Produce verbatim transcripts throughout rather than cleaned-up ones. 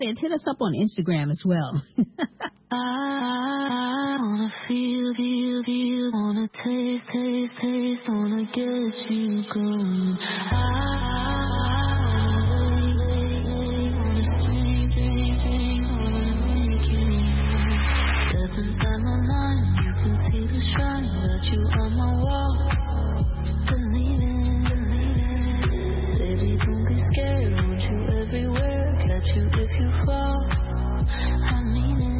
said, hit us up on Instagram as well. I wanna feel, feel, feel, wanna taste, taste, taste, wanna get you going. I wanna wait, wait, wanna swing, swing, swing, wanna make you mine. Step inside my mind, you can see the shine, got you on my wall. Believe it, believe it, baby, don't be scared, want you everywhere, catch you if you fall. I mean it.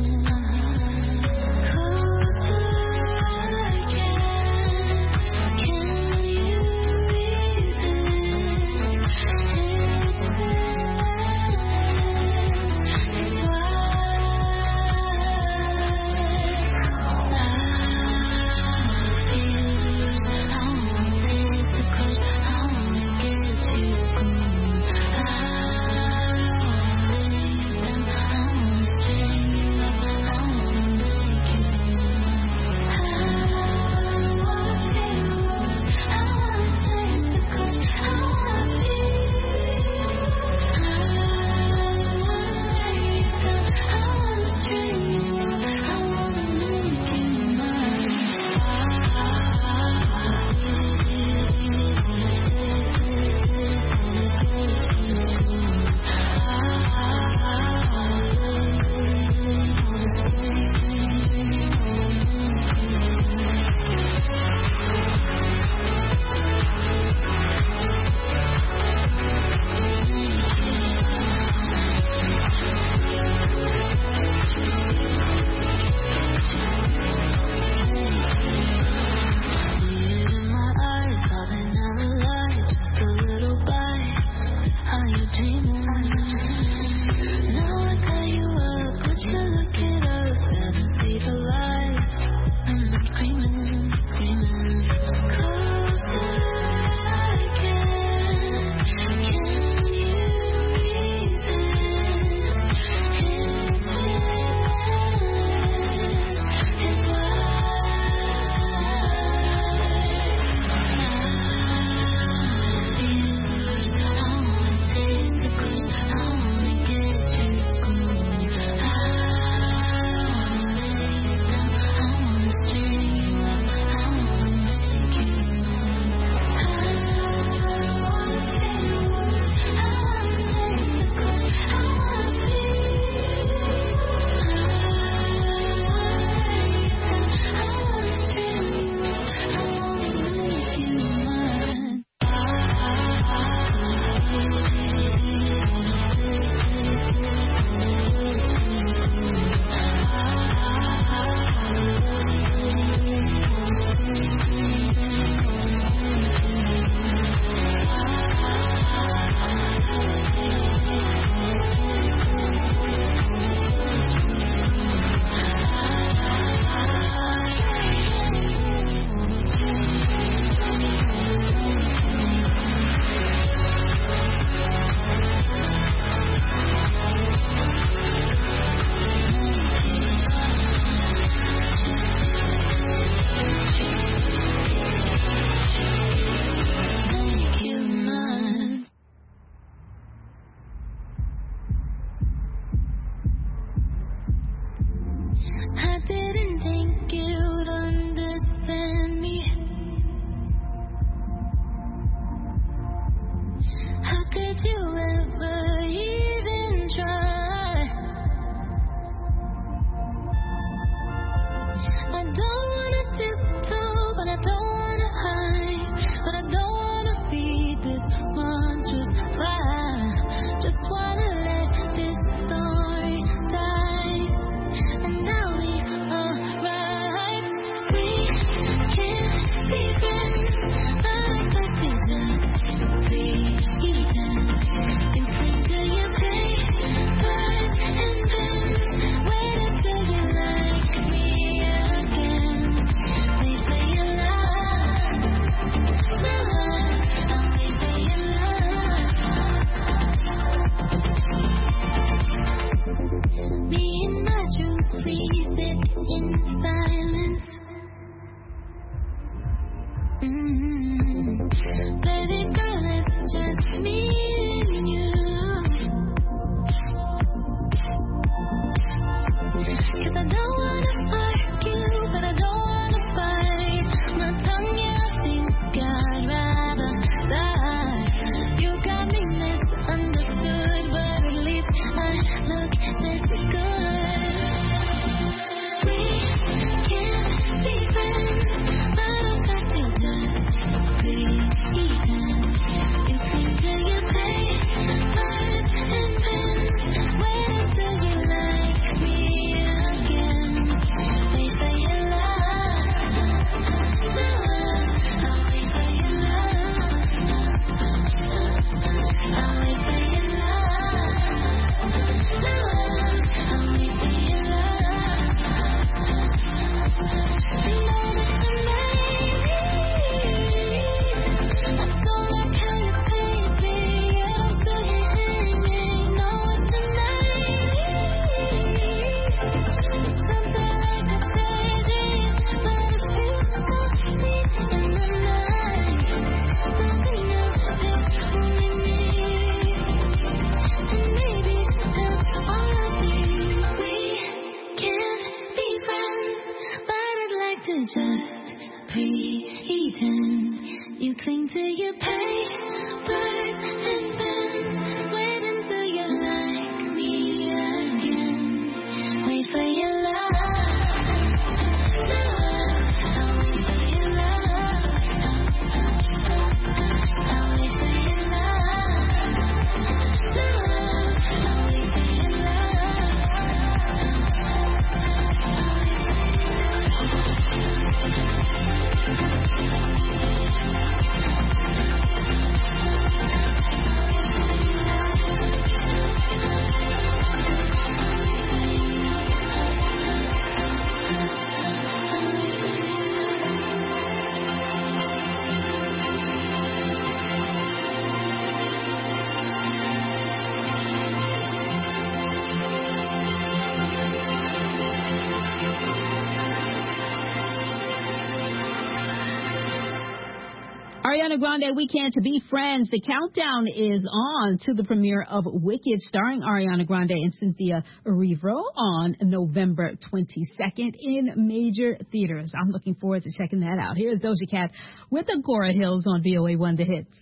Ariana Grande Weekend to Be Friends. The countdown is on to the premiere of Wicked, starring Ariana Grande and Cynthia Erivo on November twenty-second in major theaters. I'm looking forward to checking that out. Here's Doja Cat with Agora Hills on V O A one The Hits.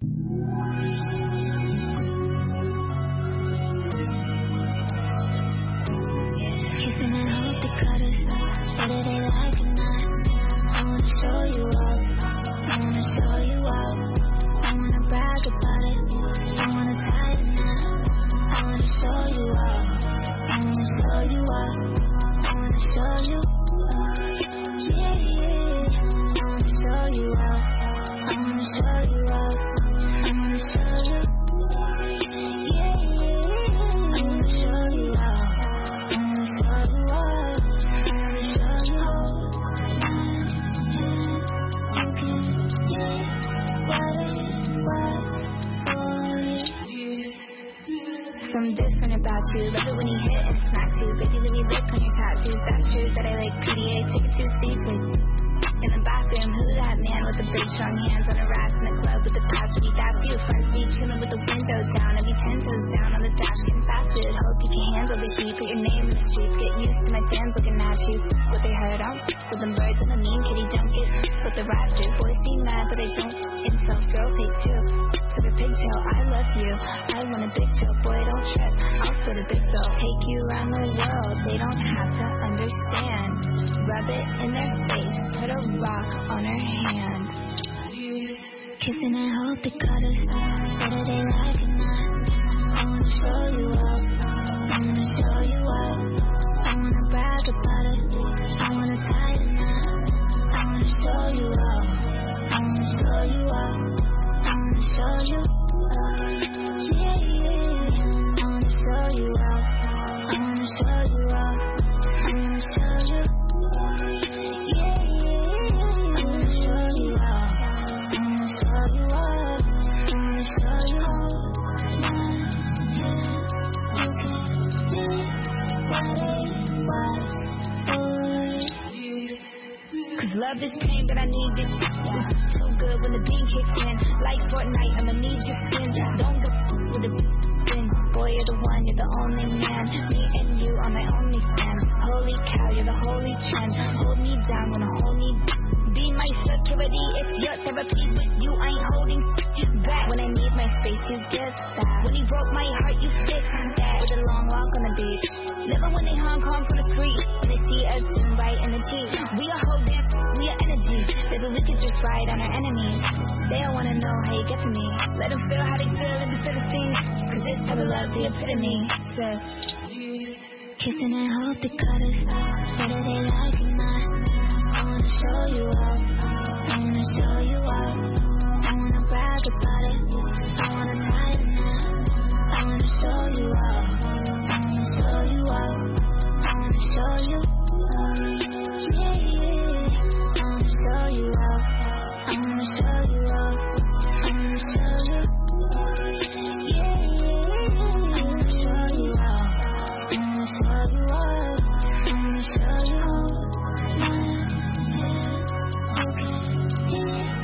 Kissing and hope the cutters, whether they like or not. I wanna show you up. I wanna show you up. I wanna brag about it. I wanna tie the knot. I wanna show you up. I wanna show you up. I wanna show you. Yeah, yeah. I wanna show you up. I wanna show you up. I wanna show you. Yeah, yeah. I wanna show you up. I wanna show you up. I wanna show you up. Something different about you. Love it when you hit and smack you. Baby, let me lick on your tattoos. That's true that I like P D A. Take it to seated. In the bathroom, who's that man with the big strong hands on a rack in the club with the fast feet? That's you. Front seat, chilling with the window down. Every ten toes down on the dash, getting fast food. Hope you can handle the heat. Put your name in the streets. Get used to my fans looking at you. What they heard on. So them birds in the mean kitty don't get what the raptor. Boys be mad, but I don't. Insult, girl, take two. To the pigtail, I love you. I want a big chill, boy, don't trip. I'll split a big bill. Take you around the world. They don't have to understand. Rub it in their face. Put a rock on her hand. Kissing and hope the cutters, whether they like or not. I wanna show you up. I wanna show you up. I wanna brag about it. I wanna tie the knot. I wanna show you up. I wanna show you up. I wanna show you. Yeah, yeah. I wanna show you up. I wanna show you up. I wanna show you. Yeah, yeah. I wanna show you up. I wanna show you up. I wanna show you up. You can do what it was for. Cause love is pain, but I need it. So good when the beat kicks in. Like Fortnite, I'ma need your skin. Don't go with the bin. Boy, you're the one, you're the only man. Me and you are my only fan. Holy cow, you're the holy trend. Hold me down, wanna hold me. Be my security, it's your therapy. With you, I ain't holding back. When I need my space, you give that. When you broke my heart, you fixed that. With a long walk on the beach. Never when they Hong Kong from the street. When they see us zoom right in the Jeep. We are whole damn, we are energy. Baby, we could just ride on our enemies. They don't wanna know how you get to me. Let them feel how they feel instead of things. Cause this type of love, the epitome. Says, kissing and hope the cutters, whether they like or not. I wanna show you up. I wanna show you up. I wanna brag about it. I wanna tie the knot. I wanna show you up. I wanna show you up. I wanna show you. Yeah, yeah. I wanna show you up. I wanna show you up. I wanna show you. Yeah, yeah. I wanna show you up. I wanna show you up. I wanna show you up. Yeah. Okay. Yeah.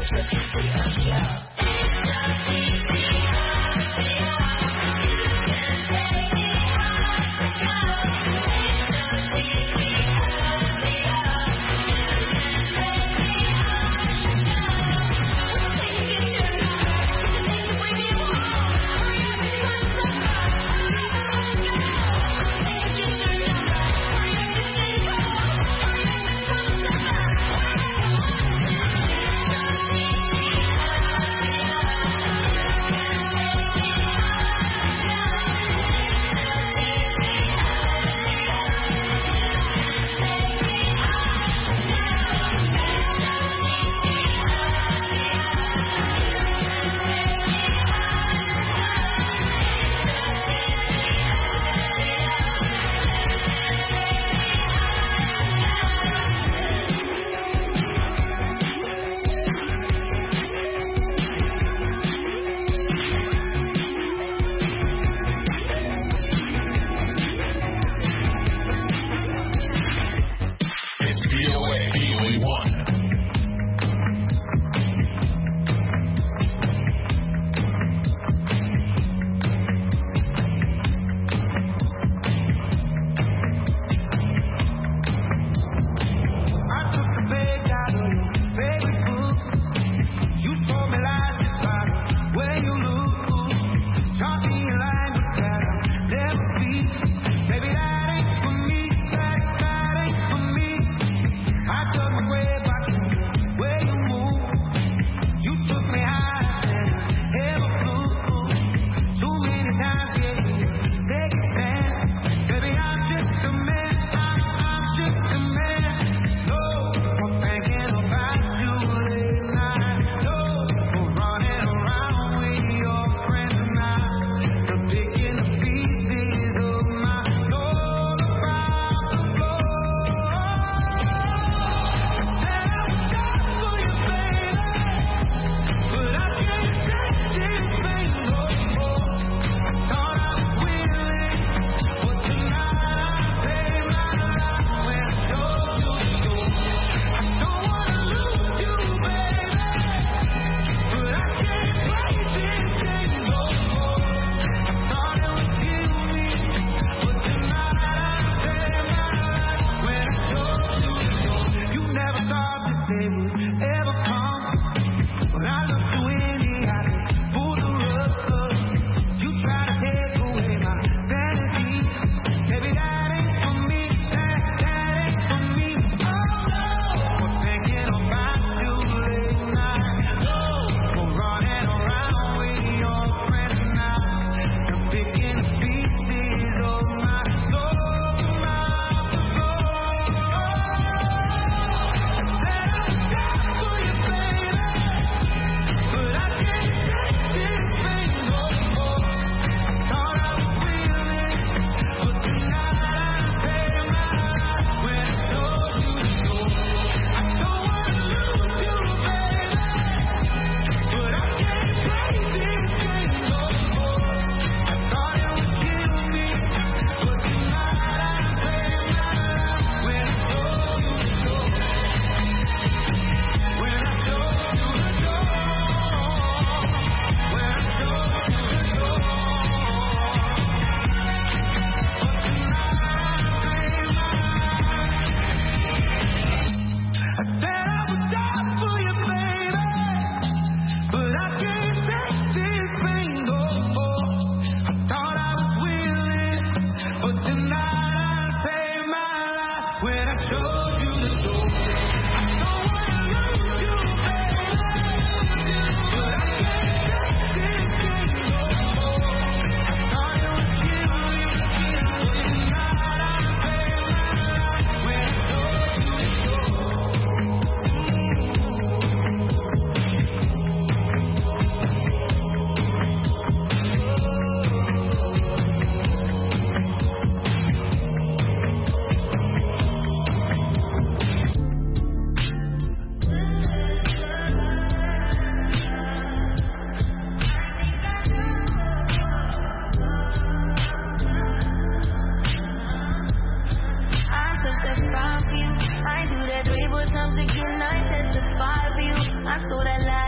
I do that three more times again, I testify for you. I stole that light.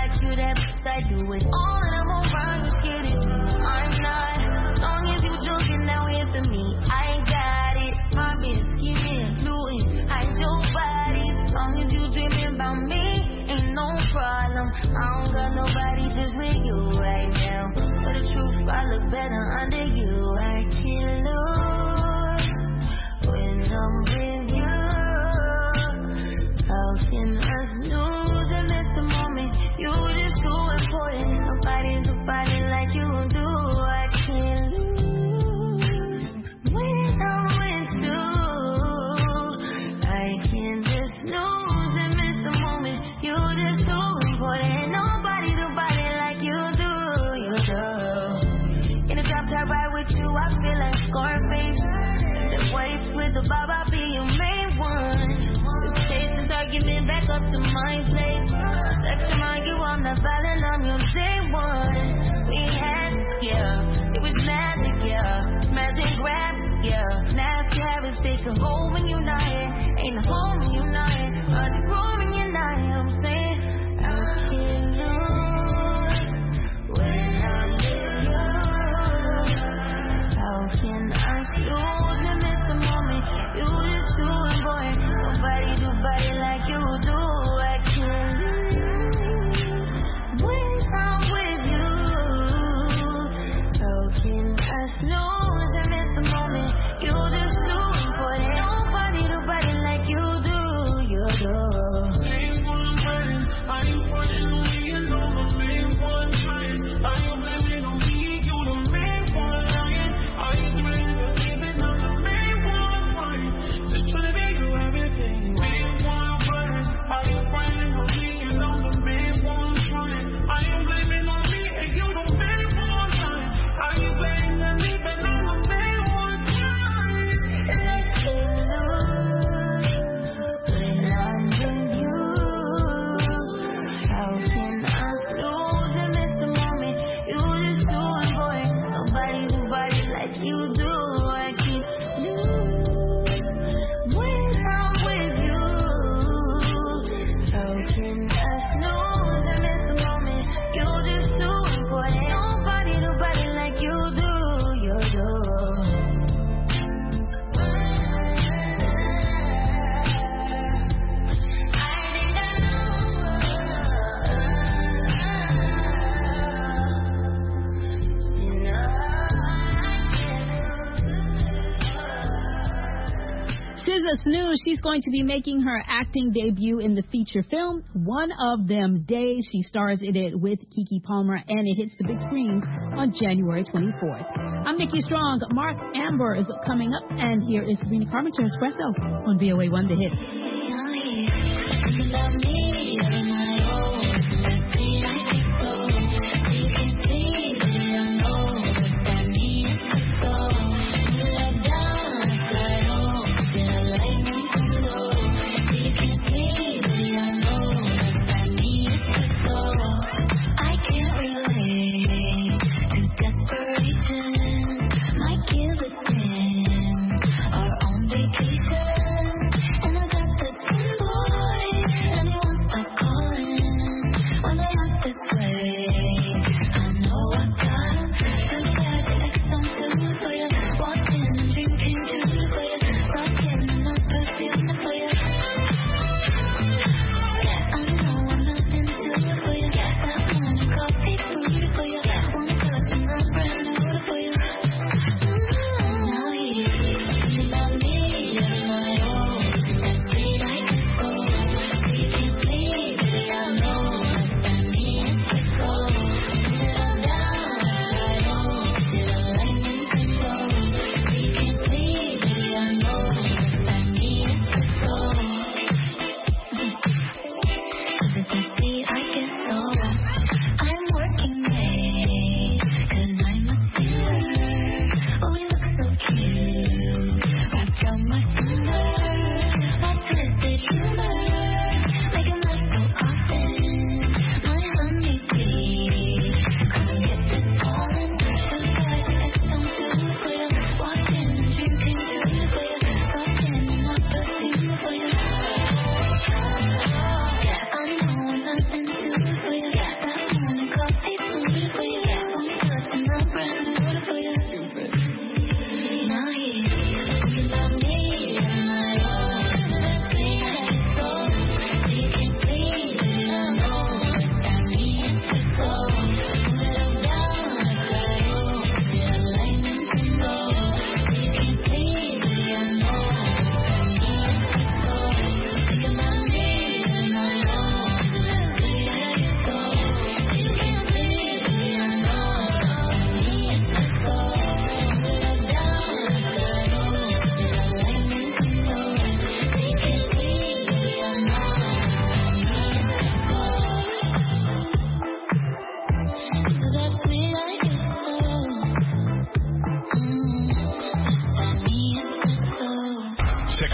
best I do it all and I'm around, you scared to do. I'm not. As long as you joking now here for me, I got it. Popping, skinning, fluid, hide your body. As long as you dreaming about me, ain't no problem. I don't got nobody just with you right now. For the truth, I look better under you. I can't lose when I'm with you. How can us lose and miss the moment? You just too important. Nobody, nobody like you do. I can't lose when I'm with you. I can't just lose and miss the moment. You just too important. Nobody, nobody like you do. You do. In the top top ride with you, I feel like Scarface. The waves with the bob, I'll be your main one. Argument back up to my place. Let's remind you I'm not violent, I'm your day one. We had, yeah, it was magic, yeah. Magic grab, yeah. Now carrots take a hold when you're not here. Ain't a home when you're not here. Are the room when you're not here? I'm saying I can't lose when I'm with you. How can I lose and miss the moment? You just too important. Nobody do body like you do. I can't lose when I'm with you. How can I snooze and miss the moment? You just too important. Nobody do body like you do. You do. Main one friend, are you fronting on me and on the main one trying? Are you blaming on me? You the main one lying. Are you dreaming of leaving? I'm the main one crying. Just trying to make you everything. Are you blaming on me and I'm the main one trying? Are you blaming on me and you the main one trying? Are you blaming on me and I'm the main one trying? And I can't lose when I'm with you. How can I lose and miss the moment? You just too important. Nobody, nobody like you do. I can't lose when I'm with you. How can I snooze and miss the moment? You're just too important. Nobody, nobody like you do. You do. I didn't know. You know I can't. S Z A Snooze, she's going to be making her acting debut in the feature film One of Them Days. She stars in it with Keke Palmer, and it hits the big screens on January twenty-fourth. I'm Nikki Strong. Mark Amber is coming up, and here is Sabrina Carpenter Espresso on V O A one The Hit. Are on vacation, and I got the symbol.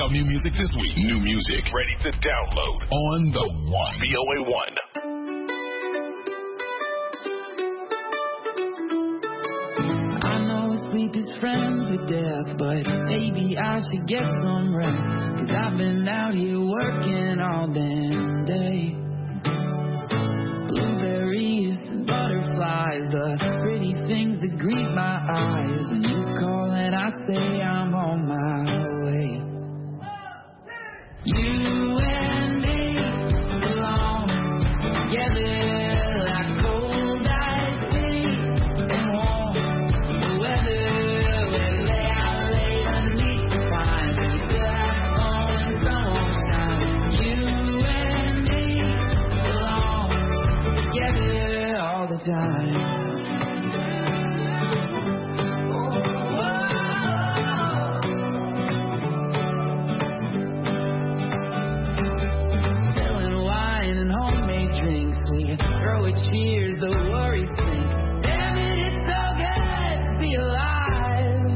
out new music this week. New music ready to download on the One. V O A one. Sleep is friends with death, but maybe I should get some rest, 'cause I've been out here working all damn day. Blueberries and butterflies, the pretty things that greet my eyes. When you call and I say I'm on my way. You and me belong together. Time. Selling wine and homemade drinks, we throw a cheers, the worries sink. Damn it, it's so good to be alive.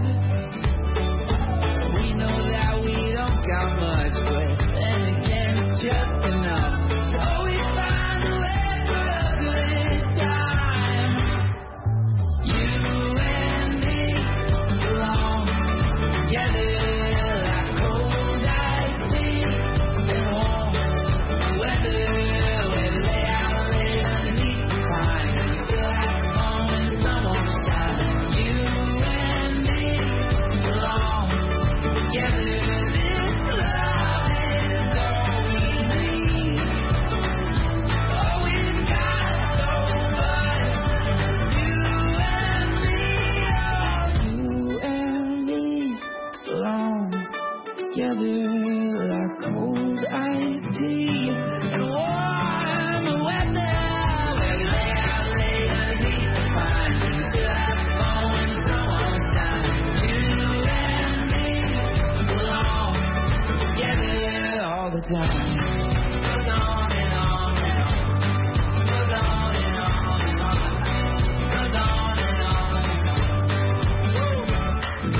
We know that we don't got much, but then again it's just enough. Always find a way for a good time. You and me belong together like cold iced tea and warm weather. We lay out late underneath the pine, and we still have fun when the sun won't shine. You and me belong together. This love is all we need. Oh, we've got so much. You and me, oh, you and me belong together like cold iced tea and warm weather. Where we lay out late underneath the pine, and we still have fun when the sun won't shine. You and me belong together all the time. Goes on and on and on. Goes on and on and on. Goes on and on and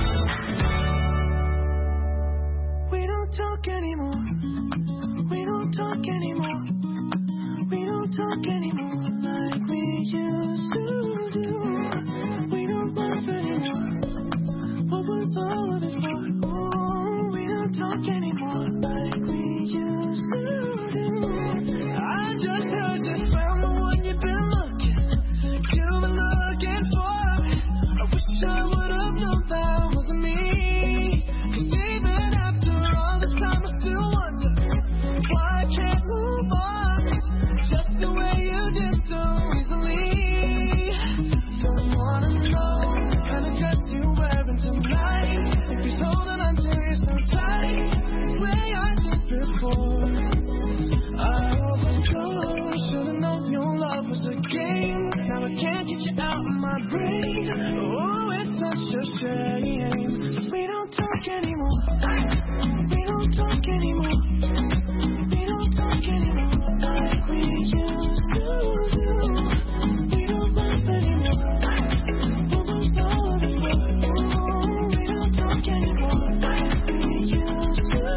on. We don't talk anymore. We don't talk anymore. We don't talk anymore like we used to do. We don't laugh anymore. What was all of it for? Oh, we don't talk anymore like we used to do. I just heard you found the one you've been looking. You've been looking for. I wish I would have known that wasn't me. 'Cause even after all this time, I still wonder why I can't move on just the way you did so easily. Don't wanna know the kind of dress you're wearing tonight. If he's holding on to you so tight, the way I did before. I overdosed. Should've known your love was a game. Now I can't get you out of my brain. Oh, it's such a shame. We don't talk anymore. We don't talk anymore. We don't talk anymore like we used to do. We don't laugh anymore. What was all of it for? Oh, we don't talk anymore like we used to do.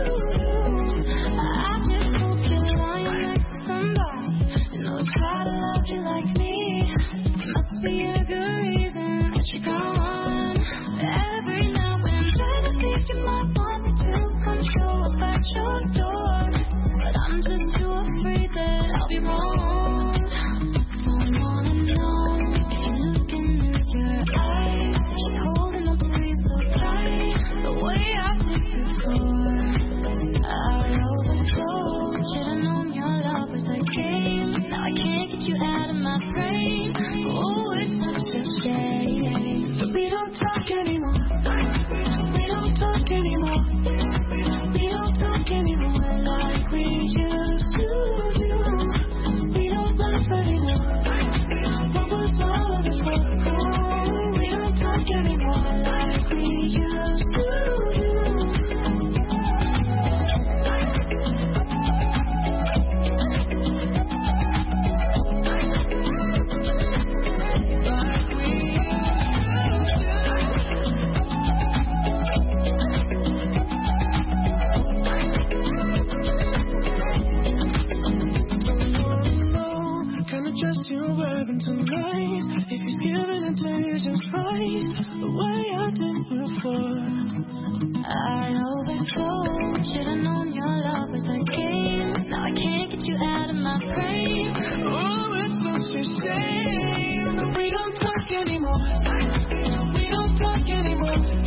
I just hope you're lying next to somebody who knows how to love you like me. There must be a good reason that you're gone. Every now and then I think you might want me to come show up at your door, but I'm just too afraid that I'll be wrong. Don't wanna know if you're looking into your eyes. She's holding on to me so tight, the way I did before. I overdosed. Should've known your love was a game. Now I can't get you out of my brain. Oh, it's such a shame. But we don't talk anymore. We don't talk anymore. We don't talk anymore like we used to do. We don't laugh anymore. What was all of it for? Oh, we don't talk anymore like we used to do. Like we used to. my brain. Oh, it's such a shame that we don't talk anymore. We don't talk anymore.